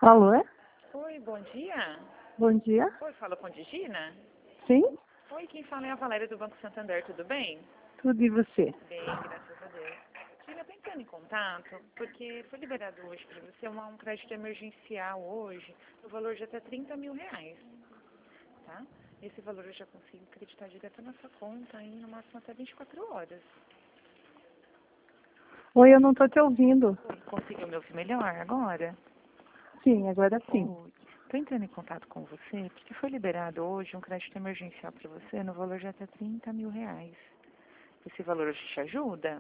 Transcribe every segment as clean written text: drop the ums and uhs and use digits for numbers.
Alô? Oi, bom dia. Bom dia. Oi, fala com Digina. Sim? Oi, quem fala é a Valéria do Banco Santander, tudo bem? Tudo e você? Bem, graças a Deus. Digina, eu tô entrando em contato porque foi liberado hoje para você um crédito emergencial hoje, no valor de até R$ 30.000, tá? Esse valor eu já consigo acreditar direto na sua conta em no máximo até 24 horas. Oi, eu não estou te ouvindo. Oi, conseguiu me ouvir melhor agora? Sim, agora sim. Oi, tô entrando em contato com você porque foi liberado hoje um crédito emergencial para você no valor de até R$ 30.000. Esse valor hoje te ajuda?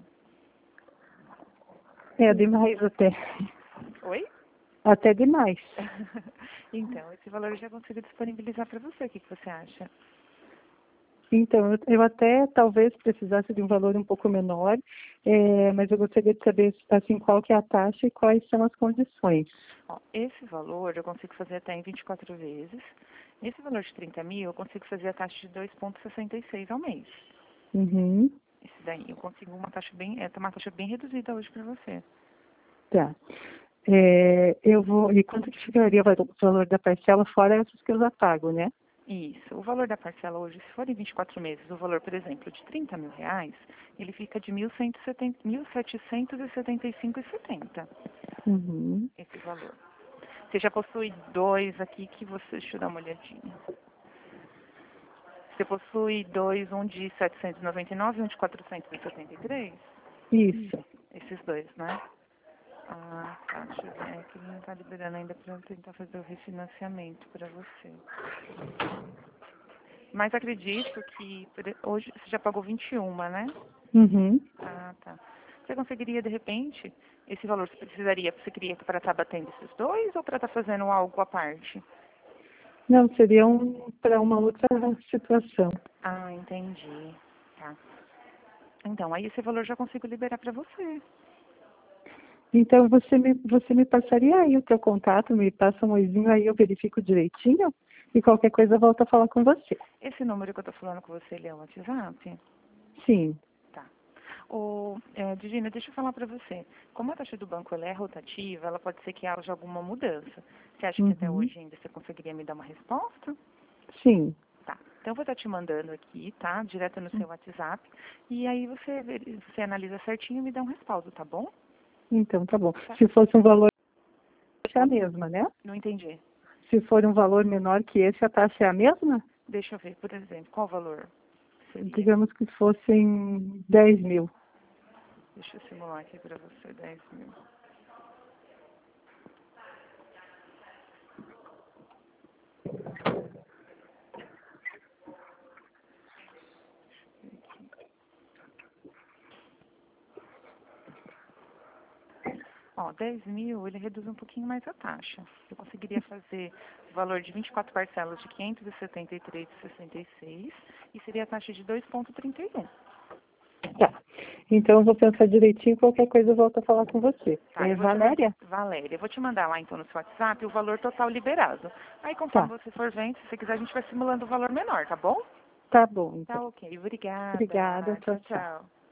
É demais até. Oi? Até demais. Então, esse valor eu já consigo disponibilizar para você. O que você acha? Então, eu até talvez precisasse de um valor um pouco menor, mas eu gostaria de saber assim, qual que é a taxa e quais são as condições. Ó, esse valor eu consigo fazer até em 24 vezes. Esse valor de 30.000 eu consigo fazer a taxa de 2,66 ao mês. Uhum. Esse daí eu consigo uma taxa bem reduzida hoje para você. Tá. E quanto que ficaria o valor da parcela fora essas que eu já pago, né? Isso. O valor da parcela hoje, se for em 24 meses, o valor, por exemplo, de R$ 30.000, ele fica de 1.775,70. Uhum. Esse valor. Você já possui dois aqui que você... Deixa eu dar uma olhadinha. Você possui dois, um de 799 e um de 473? Isso. Esses dois, né? Ah, tá. Deixa eu ver. É que ele não tá liberando ainda para eu tentar fazer o refinanciamento para você. Mas acredito que hoje você já pagou 21, né? Uhum. Ah, tá. Você conseguiria, de repente, esse valor você queria para estar batendo esses dois ou para estar fazendo algo à parte? Não, seria para uma outra situação. Ah, entendi. Tá. Então, aí esse valor eu já consigo liberar para você. Então, você me passaria aí o teu contato, me passa um oizinho, aí eu verifico direitinho e qualquer coisa eu volto a falar com você. Esse número que eu tô falando com você, ele é o WhatsApp? Sim. Tá. Digina, deixa eu falar para você. Como a taxa do banco ela é rotativa, ela pode ser que haja alguma mudança. Você acha que até Uhum. hoje ainda você conseguiria me dar uma resposta? Sim. Tá. Então, eu vou estar te mandando aqui, tá? Direto no seu WhatsApp. E aí você analisa certinho e me dá um respaldo, tá bom? Então, tá bom. Tá. Se fosse um valor, é a mesma, né? Não entendi. Se for um valor menor que esse, a taxa é a mesma? Deixa eu ver, por exemplo, qual valor seria? Digamos que fossem 10 mil. Deixa eu simular aqui para você, 10.000. Ó, 10.000, ele reduz um pouquinho mais a taxa. Eu conseguiria fazer o valor de 24 parcelas de 573,66 e seria a taxa de 2,31. Tá. Então, eu vou pensar direitinho, qualquer coisa eu volto a falar com você. Tá, É eu vou te mandar, Valéria? Valéria, eu vou te mandar lá então no seu WhatsApp o valor total liberado. Aí conforme Tá. você for vendo, se você quiser, a gente vai simulando o valor menor, tá bom? Tá bom, então. Tá ok, obrigada. Obrigada. Tchau, Tchau, tchau. tchau.